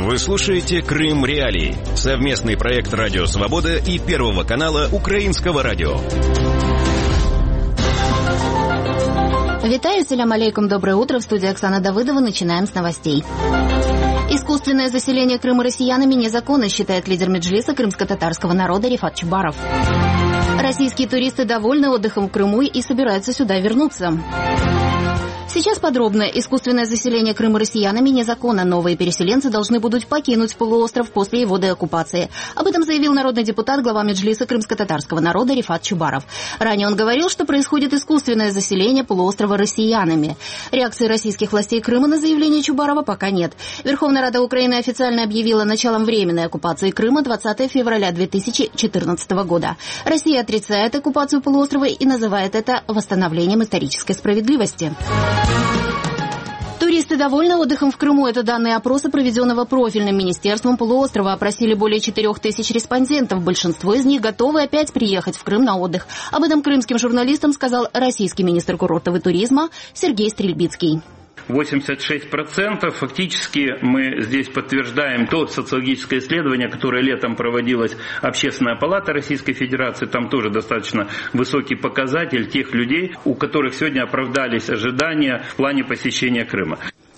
Вы слушаете «Крым Реалии» — совместный проект «Радио Свобода» и Первого канала Украинского радио. Витаю, салям алейкум, доброе утро. В студии Оксана Давыдова. Начинаем с новостей. Искусственное заселение Крыма россиянами незаконно, считает лидер Меджлиса крымско-татарского народа Рифат Чубаров. Российские туристы довольны отдыхом в Крыму и собираются сюда вернуться. Сейчас подробно. Искусственное заселение Крыма россиянами незаконно. Новые переселенцы должны будут покинуть полуостров после его деоккупации. Об этом заявил народный депутат, глава Меджлиса крымско-татарского народа Рифат Чубаров. Ранее он говорил, что происходит искусственное заселение полуострова россиянами. Реакции российских властей Крыма на заявление Чубарова пока нет. Верховная Рада Украины официально объявила началом временной оккупации Крыма 20 февраля 2014 года. Россия отрицает оккупацию полуострова и называет это восстановлением исторической справедливости. Туристы довольны отдыхом в Крыму. Это данные опроса, проведенного профильным министерством полуострова. Опросили более 4000 респондентов. Большинство из них готовы опять приехать в Крым на отдых. Об этом крымским журналистам сказал российский министр курортов и туризма Сергей Стрельбицкий. 86%. Фактически мы здесь подтверждаем то социологическое исследование, которое летом проводилась Общественная палата Российской Федерации. Там тоже достаточно высокий показатель тех людей, у которых сегодня оправдались ожидания в плане посещения Крыма.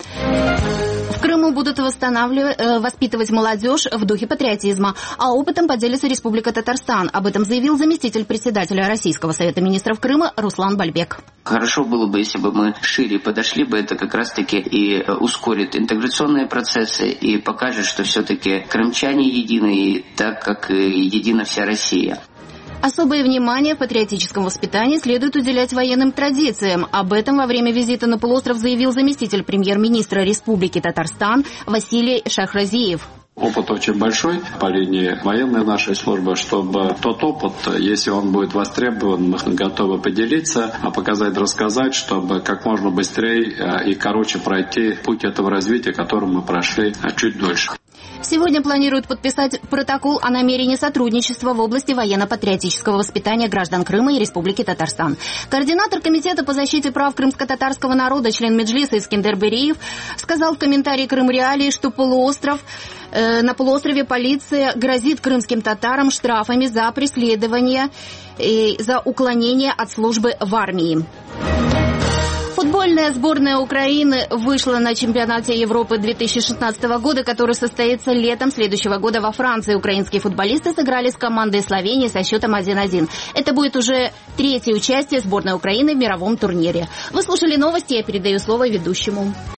В Крыму будут воспитывать молодежь в духе патриотизма, а опытом поделится Республика Татарстан. Об этом заявил заместитель председателя Российского совета министров Крыма Руслан Бальбек. Хорошо было бы, если бы мы шире подошли бы, это как раз-таки и ускорит интеграционные процессы и покажет, что все-таки крымчане едины, так как едина вся Россия. Особое внимание в патриотическом воспитании следует уделять военным традициям. Об этом во время визита на полуостров заявил заместитель премьер-министра Республики Татарстан Василий Шахразиев. Опыт очень большой по линии военной нашей службы, чтобы тот опыт, если он будет востребован, мы готовы поделиться, показать, рассказать, чтобы как можно быстрее и короче пройти путь этого развития, который мы прошли чуть дольше. Сегодня планируют подписать протокол о намерении сотрудничества в области военно-патриотического воспитания граждан Крыма и Республики Татарстан. Координатор Комитета по защите прав крымско-татарского народа, член Меджлиса Искендер Бериев, сказал в комментарии «Крым Реалии», что на полуострове полиция грозит крымским татарам штрафами за преследование и за уклонение от службы в армии. Футбольная сборная Украины вышла на чемпионате Европы 2016 года, который состоится летом следующего года во Франции. Украинские футболисты сыграли с командой Словении со счетом 1-1. Это будет уже третье участие сборной Украины в мировом турнире. Вы слушали новости, я передаю слово ведущему.